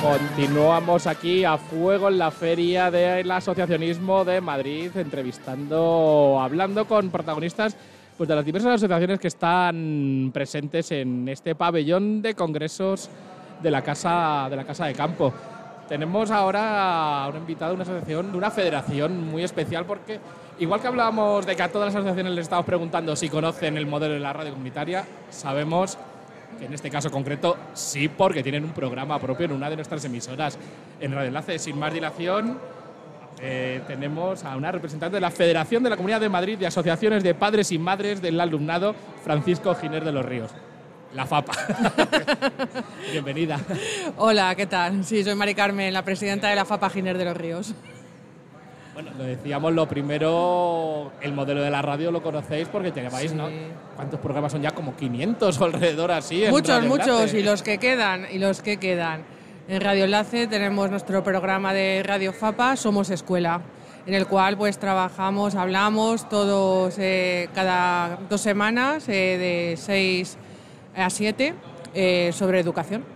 Continuamos aquí a fuego en la feria del asociacionismo de Madrid, hablando con protagonistas pues, de las diversas asociaciones que están presentes en este pabellón de congresos de la Casa de Campo. Tenemos ahora a una invitada de una asociación, de una federación muy especial, porque igual que hablábamos de que a todas las asociaciones les estamos preguntando si conocen el modelo de la radio comunitaria, sabemos que en este caso concreto sí, porque tienen un programa propio en una de nuestras emisoras en Radio Enlace. Sin más dilación, tenemos a una representante de la Federación de la Comunidad de Madrid de Asociaciones de Padres y Madres del Alumnado, Francisco Giner de los Ríos. La FAPA. Bienvenida. Hola, ¿qué tal? Sí, soy Mari Carmen, la presidenta de la FAPA Giner de los Ríos. Bueno, lo decíamos, lo primero, el modelo de la radio lo conocéis porque lleváis, sí, ¿no? ¿Cuántos programas son ya? Como 500 o alrededor así. Muchos, y los que quedan. En Radio Enlace tenemos nuestro programa de Radio FAPA, Somos Escuela, en el cual pues trabajamos, hablamos todos cada 2 semanas, de 6 a 7, sobre educación.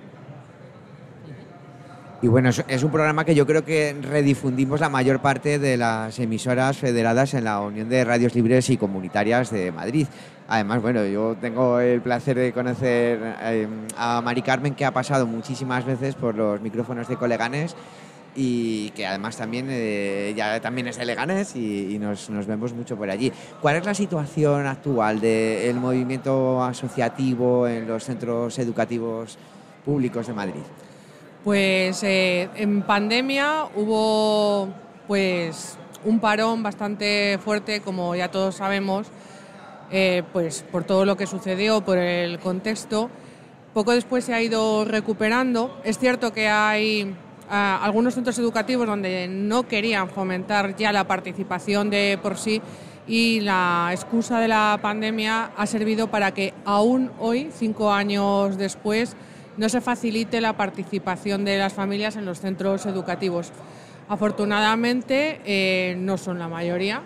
Y bueno, es un programa que yo creo que redifundimos la mayor parte de las emisoras federadas en la Unión de Radios Libres y Comunitarias de Madrid. Además, bueno, yo tengo el placer de conocer a Mari Carmen, que ha pasado muchísimas veces por los micrófonos de Coleganes y que además también ya también es de Leganés y nos vemos mucho por allí. ¿Cuál es la situación actual del movimiento asociativo en los centros educativos públicos de Madrid? Pues en pandemia hubo pues un parón bastante fuerte, como ya todos sabemos, pues por todo lo que sucedió, por el contexto. Poco después se ha ido recuperando. Es cierto que hay algunos centros educativos donde no querían fomentar ya la participación de por sí, y la excusa de la pandemia ha servido para que aún hoy, 5 años después, no se facilite la participación de las familias en los centros educativos. Afortunadamente no son la mayoría,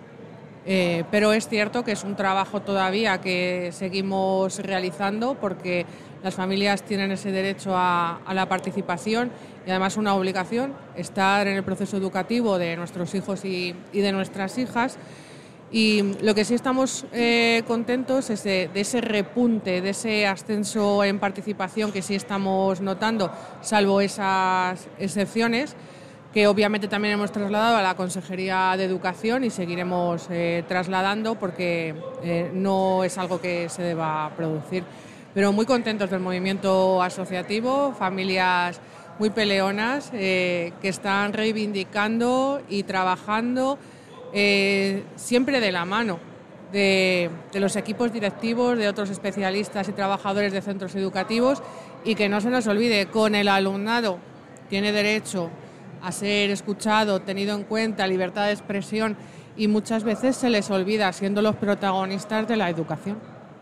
pero es cierto que es un trabajo todavía que seguimos realizando, porque las familias tienen ese derecho a la participación y además una obligación, estar en el proceso educativo de nuestros hijos y de nuestras hijas. Y lo que sí estamos contentos es de ese repunte, de ese ascenso en participación que sí estamos notando, salvo esas excepciones, que obviamente también hemos trasladado a la Consejería de Educación y seguiremos trasladando, porque no es algo que se deba producir. Pero muy contentos del movimiento asociativo, familias muy peleonas que están reivindicando y trabajando siempre de la mano de los equipos directivos, de otros especialistas y trabajadores de centros educativos, y que no se nos olvide, con el alumnado tiene derecho a ser escuchado, tenido en cuenta, libertad de expresión, y muchas veces se les olvida, siendo los protagonistas de la educación.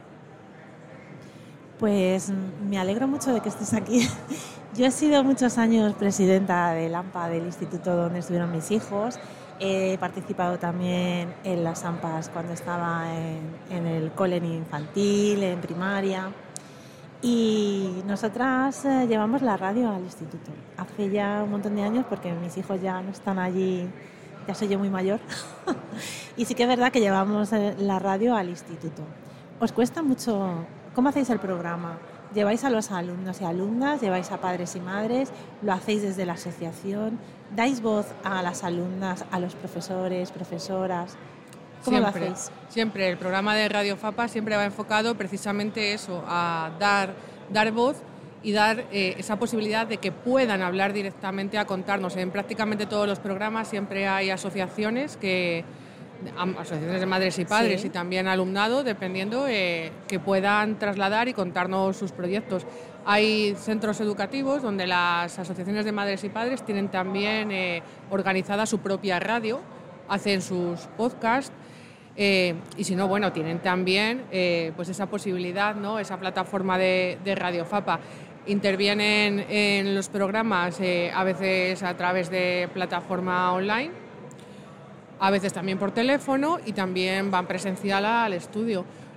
Pues me alegro mucho de que estés aquí. Yo he sido muchos años presidenta del AMPA, del instituto donde estuvieron mis hijos. He participado también en las AMPAs cuando estaba en el cole infantil, en primaria. Y nosotras llevamos la radio al instituto hace ya un montón de años, porque mis hijos ya no están allí, ya soy yo muy mayor. Y sí que es verdad que llevamos la radio al instituto. ¿Os cuesta mucho? ¿Cómo hacéis el programa? ¿Lleváis a los alumnos y alumnas? ¿Lleváis a padres y madres? ¿Lo hacéis desde la asociación? ¿Dais voz a las alumnas, a los profesores, profesoras? ¿Cómo lo hacéis? Siempre. El programa de Radio FAPA siempre va enfocado precisamente eso, a dar voz y dar esa posibilidad de que puedan hablar directamente, a contarnos. En prácticamente todos los programas siempre hay asociaciones de madres y padres, sí, y también alumnado, dependiendo, que puedan trasladar y contarnos sus proyectos. Hay centros educativos donde las asociaciones de madres y padres tienen también organizada su propia radio, hacen sus podcasts, y si no, bueno, tienen también pues esa posibilidad, ¿no? Esa plataforma de Radio FAPA. Intervienen en los programas a veces a través de plataforma online, a veces también por teléfono, y también van presencial al estudio.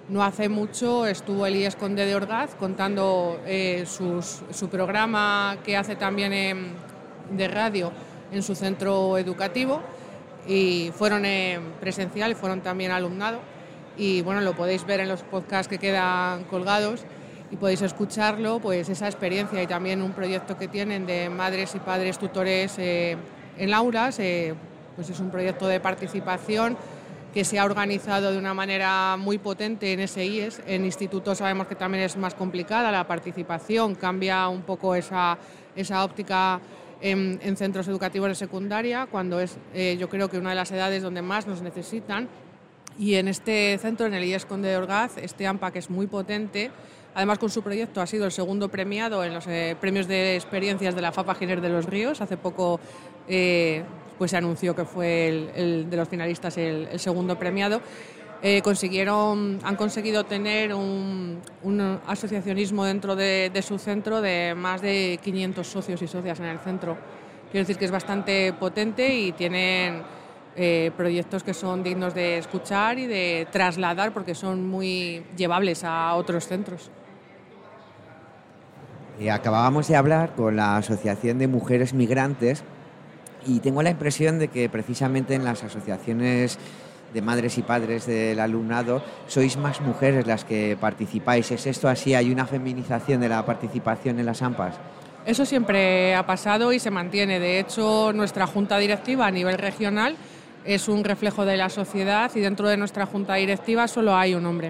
No hace mucho estuvo Elías Conde de Orgaz contando su programa que hace también de radio en su centro educativo, y fueron presencial y fueron también alumnado, y bueno, lo podéis ver en los podcasts que quedan colgados y podéis escucharlo, pues esa experiencia, y también un proyecto que tienen de madres y padres tutores en aulas, pues es un proyecto de participación que se ha organizado de una manera muy potente en SIES. En institutos sabemos que también es más complicada la participación, cambia un poco esa óptica en centros educativos de secundaria, cuando es yo creo que una de las edades donde más nos necesitan. Y en este centro, en el IES Conde de Orgaz, este AMPA, que es muy potente, además con su proyecto ha sido el segundo premiado en los premios de experiencias de la FAPA Giner de los Ríos. Hace poco pues se anunció que fue el de los finalistas el segundo premiado. Han conseguido tener un asociacionismo dentro de su centro de más de 500 socios y socias en el centro. Quiero decir que es bastante potente y tienen proyectos que son dignos de escuchar y de trasladar, porque son muy llevables a otros centros. Acabábamos de hablar con la Asociación de Mujeres Migrantes y tengo la impresión de que precisamente en las asociaciones de madres y padres del alumnado sois más mujeres las que participáis. ¿Es esto así? ¿Hay una feminización de la participación en las AMPAs? Eso siempre ha pasado y se mantiene. De hecho, nuestra junta directiva a nivel regional es un reflejo de la sociedad, y dentro de nuestra junta directiva solo hay un hombre.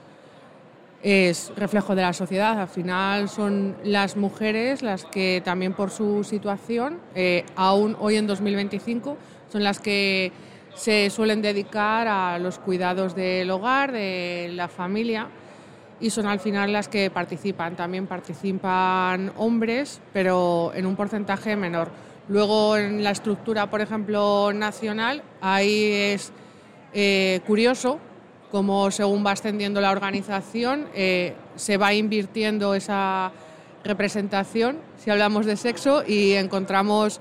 Es reflejo de la sociedad. Al final son las mujeres las que también por su situación, aún hoy en 2025, son las que se suelen dedicar a los cuidados del hogar, de la familia, y son al final las que participan. También participan hombres, pero en un porcentaje menor. Luego en la estructura, por ejemplo, nacional, ahí es curioso cómo según va ascendiendo la organización se va invirtiendo esa representación, si hablamos de sexo, y encontramos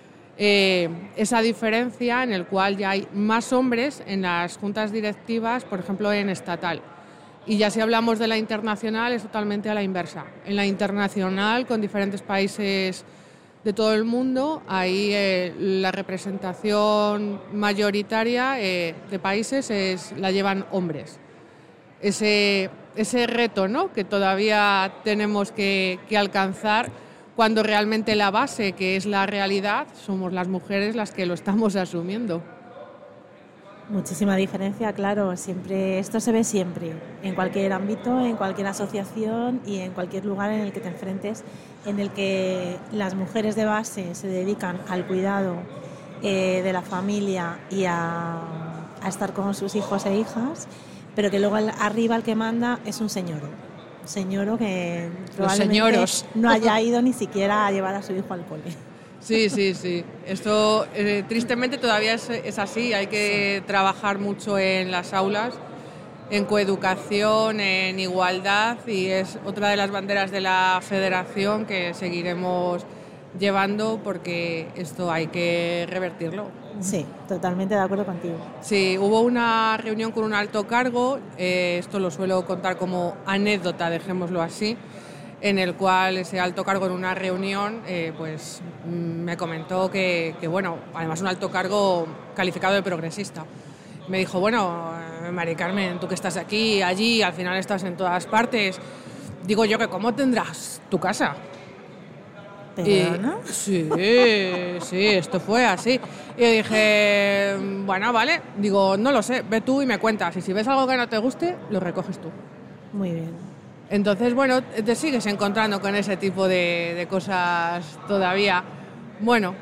esa diferencia en el cual ya hay más hombres en las juntas directivas, por ejemplo en estatal. Y ya si hablamos de la internacional es totalmente a la inversa. En la internacional, con diferentes países de todo el mundo, ahí la representación mayoritaria de países la llevan hombres. Ese reto, ¿no?, que todavía tenemos que alcanzar, cuando realmente la base, que es la realidad, somos las mujeres las que lo estamos asumiendo. Muchísima diferencia, claro. Esto se ve siempre, en cualquier ámbito, en cualquier asociación y en cualquier lugar en el que te enfrentes, en el que las mujeres de base se dedican al cuidado de la familia y a estar con sus hijos e hijas, pero que luego arriba el que manda es un señoro que probablemente no haya ido ni siquiera a llevar a su hijo al cole. Sí. Esto tristemente todavía es así. Hay que trabajar mucho en las aulas, en coeducación, en igualdad, y es otra de las banderas de la federación que seguiremos llevando, porque esto hay que revertirlo. Sí, totalmente de acuerdo contigo. Sí, hubo una reunión con un alto cargo, esto lo suelo contar como anécdota, dejémoslo así, en el cual ese alto cargo en una reunión pues me comentó que bueno, además un alto cargo calificado de progresista. Me dijo, bueno, Mari Carmen, tú que estás aquí, allí, al final estás en todas partes, digo yo que ¿cómo tendrás tu casa? ¿Perdona? Sí, esto fue así. Y yo dije, bueno, vale, digo, no lo sé, ve tú y me cuentas, y si ves algo que no te guste, lo recoges tú. Muy bien. Entonces, bueno, te sigues encontrando con ese tipo de cosas todavía. Bueno.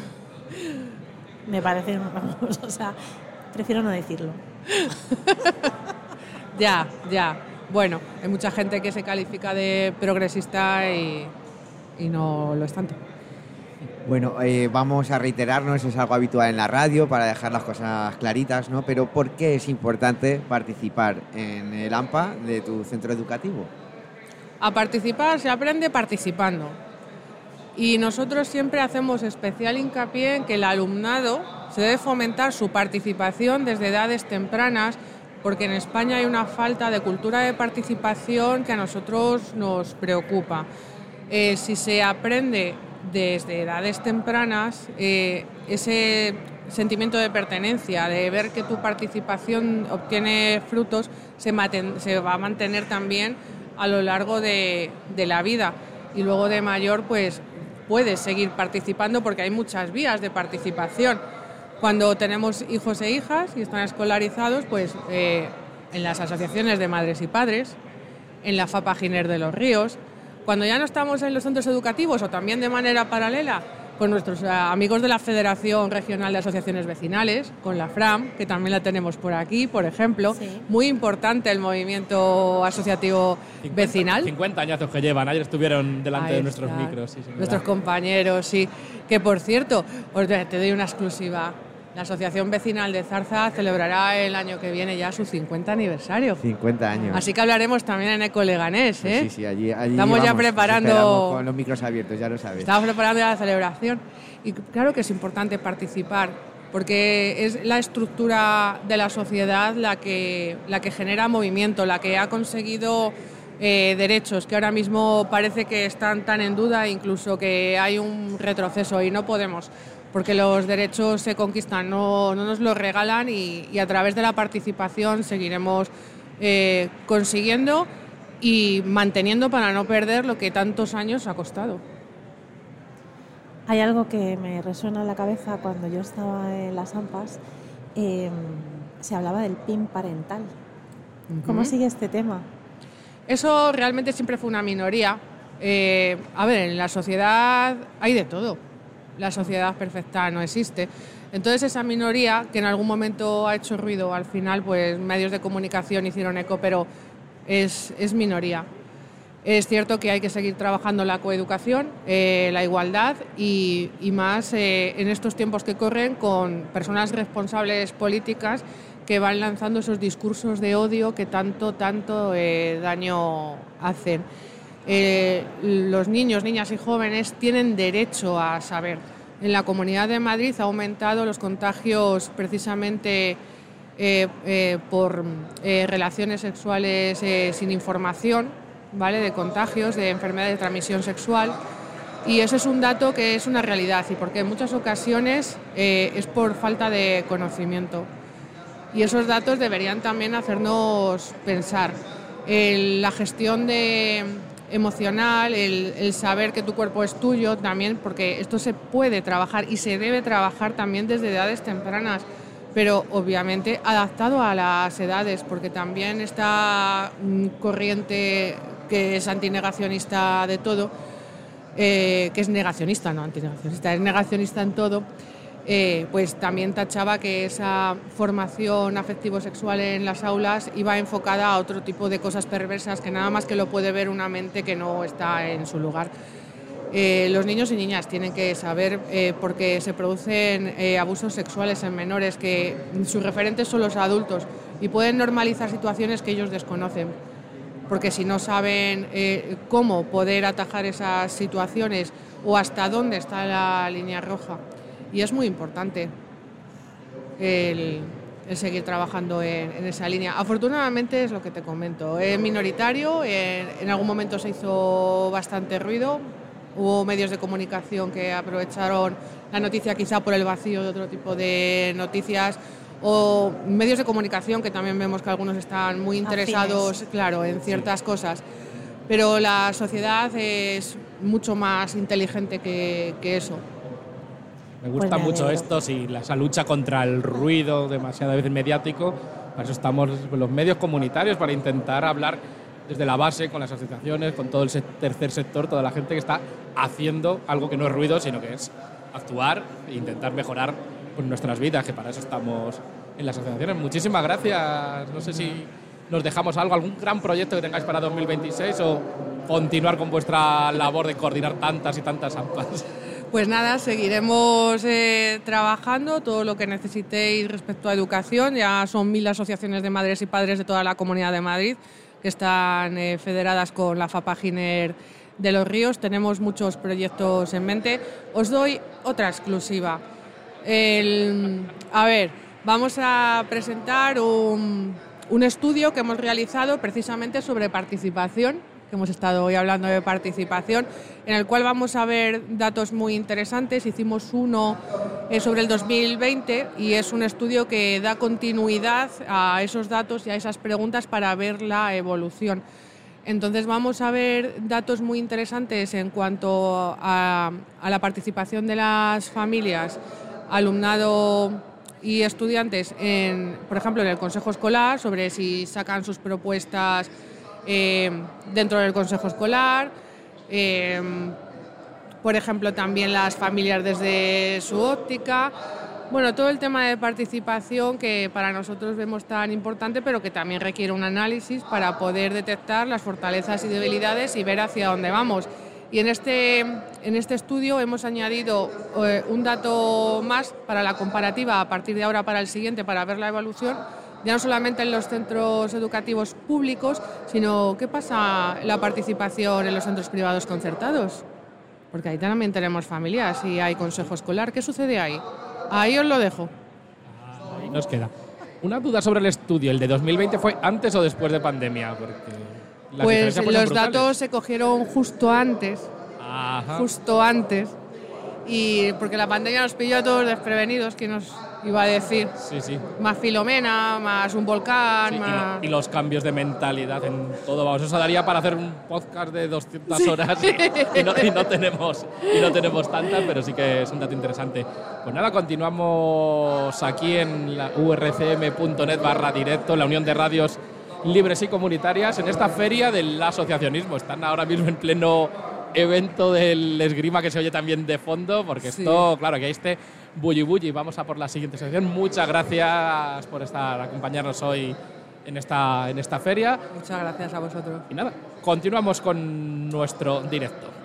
Me parece, vamos, o sea, prefiero no decirlo. Ya. Bueno, hay mucha gente que se califica de progresista y no lo es tanto. Bueno, vamos a reiterarnos, es algo habitual en la radio para dejar las cosas claritas, ¿no? Pero ¿por qué es importante participar en el AMPA de tu centro educativo? A participar se aprende participando. Y nosotros siempre hacemos especial hincapié en que el alumnado se debe fomentar su participación desde edades tempranas, porque en España hay una falta de cultura de participación que a nosotros nos preocupa. Si se aprende desde edades tempranas, ese sentimiento de pertenencia, de ver que tu participación obtiene frutos, se va a mantener también a lo largo de la vida. Y luego de mayor, pues puedes seguir participando porque hay muchas vías de participación. Cuando tenemos hijos e hijas y están escolarizados, pues en las asociaciones de madres y padres, en la FAPA Giner de los Ríos. Cuando ya no estamos en los centros educativos o también de manera paralela, pues nuestros amigos de la Federación Regional de Asociaciones Vecinales, con la FRAM, que también la tenemos por aquí, por ejemplo. Sí. Muy importante el movimiento asociativo vecinal. 50 añazos que llevan, ayer estuvieron delante de nuestros micros. Sí, nuestros compañeros, sí. Que por cierto, te doy una exclusiva. La Asociación Vecinal de Zarza celebrará el año que viene ya su 50 aniversario. 50 años. Así que hablaremos también en Eco Leganés, ¿eh? Pues sí, allí estamos ya preparando... Con los micros abiertos, ya lo sabes. Estamos preparando ya la celebración. Y claro que es importante participar, porque es la estructura de la sociedad la que genera movimiento, la que ha conseguido derechos que ahora mismo parece que están tan en duda, incluso que hay un retroceso y no podemos... porque los derechos se conquistan, no nos los regalan y a través de la participación seguiremos consiguiendo y manteniendo para no perder lo que tantos años ha costado. Hay algo que me resuena en la cabeza cuando yo estaba en las AMPAs, se hablaba del PIN parental. ¿Cómo sigue este tema? Eso realmente siempre fue una minoría. A ver, en la sociedad hay de todo. La sociedad perfecta no existe. Entonces esa minoría, que en algún momento ha hecho ruido, al final pues medios de comunicación hicieron eco, pero es minoría. Es cierto que hay que seguir trabajando la coeducación, la igualdad y más en estos tiempos que corren con personas responsables políticas que van lanzando esos discursos de odio que tanto daño hacen. Los niños, niñas y jóvenes tienen derecho a saber. En la Comunidad de Madrid ha aumentado los contagios precisamente por relaciones sexuales sin información, ¿vale? De contagios, de enfermedades de transmisión sexual. Y eso es un dato que es una realidad y porque en muchas ocasiones es por falta de conocimiento. Y esos datos deberían también hacernos pensar. La gestión emocional, el saber que tu cuerpo es tuyo también, porque esto se puede trabajar y se debe trabajar también desde edades tempranas, pero obviamente adaptado a las edades, porque también esta corriente que es antinegacionista de todo, que es negacionista, no antinegacionista, es negacionista en todo, pues también tachaba que esa formación afectivo-sexual en las aulas iba enfocada a otro tipo de cosas perversas que nada más que lo puede ver una mente que no está en su lugar. Los niños y niñas tienen que saber porque se producen abusos sexuales en menores que sus referentes son los adultos y pueden normalizar situaciones que ellos desconocen, porque si no saben cómo poder atajar esas situaciones o hasta dónde está la línea roja. Y es muy importante el seguir trabajando en esa línea. Afortunadamente es lo que te comento, es minoritario, en algún momento se hizo bastante ruido, hubo medios de comunicación que aprovecharon la noticia quizá por el vacío de otro tipo de noticias, o medios de comunicación que también vemos que algunos están muy interesados, claro, en ciertas cosas, pero la sociedad es mucho más inteligente que eso. Me gusta mucho esto, sí, esa lucha contra el ruido demasiado veces mediático. Para eso estamos los medios comunitarios, para intentar hablar desde la base, con las asociaciones, con todo el tercer sector, toda la gente que está haciendo algo que no es ruido, sino que es actuar e intentar mejorar pues, nuestras vidas, que para eso estamos en las asociaciones. Muchísimas gracias. No sé si nos dejamos algún gran proyecto que tengáis para 2026 o continuar con vuestra labor de coordinar tantas y tantas AMPAs. Pues nada, seguiremos trabajando todo lo que necesitéis respecto a educación. Ya son 1000 asociaciones de madres y padres de toda la Comunidad de Madrid que están federadas con la FAPA Giner de los Ríos. Tenemos muchos proyectos en mente. Os doy otra exclusiva. Vamos a presentar un un estudio que hemos realizado precisamente sobre participación, que hemos estado hoy hablando de participación, en el cual vamos a ver datos muy interesantes. Hicimos uno sobre el 2020 y es un estudio que da continuidad a esos datos y a esas preguntas para ver la evolución. Entonces vamos a ver datos muy interesantes en cuanto a la participación de las familias, alumnado y estudiantes, por ejemplo, en el Consejo Escolar, sobre si sacan sus propuestas dentro del Consejo Escolar, por ejemplo, también las familias desde su óptica. Bueno, todo el tema de participación que para nosotros vemos tan importante, pero que también requiere un análisis para poder detectar las fortalezas y debilidades y ver hacia dónde vamos. Y en este estudio hemos añadido un dato más para la comparativa a partir de ahora para el siguiente, para ver la evolución, ya no solamente en los centros educativos públicos, sino qué pasa la participación en los centros privados concertados. Porque ahí también tenemos familias y hay consejo escolar. ¿Qué sucede ahí? Ahí os lo dejo. Ahí nos queda. Una duda sobre el estudio. ¿El de 2020 fue antes o después de pandemia? Porque las pues diferencias fueron los brutales. datos se cogieron justo antes. Ajá. Justo antes. Y porque la pandemia nos pilló a todos desprevenidos, que nos iba a decir. Sí. Más Filomena, más un volcán, Sí, más... y los cambios de mentalidad en todo. Vamos, eso daría para hacer un podcast de 200 horas y no tenemos tantas, pero sí que es un dato interesante. Pues nada, continuamos aquí en la urcm.net/directo, la Unión de Radios Libres y Comunitarias, en esta feria del asociacionismo. Están ahora mismo en pleno evento del esgrima, que se oye también de fondo, porque esto, claro, que hay este bulli. Vamos a por la siguiente sección. Muchas gracias por acompañarnos hoy en esta feria. Muchas gracias a vosotros. Y nada, continuamos con nuestro directo.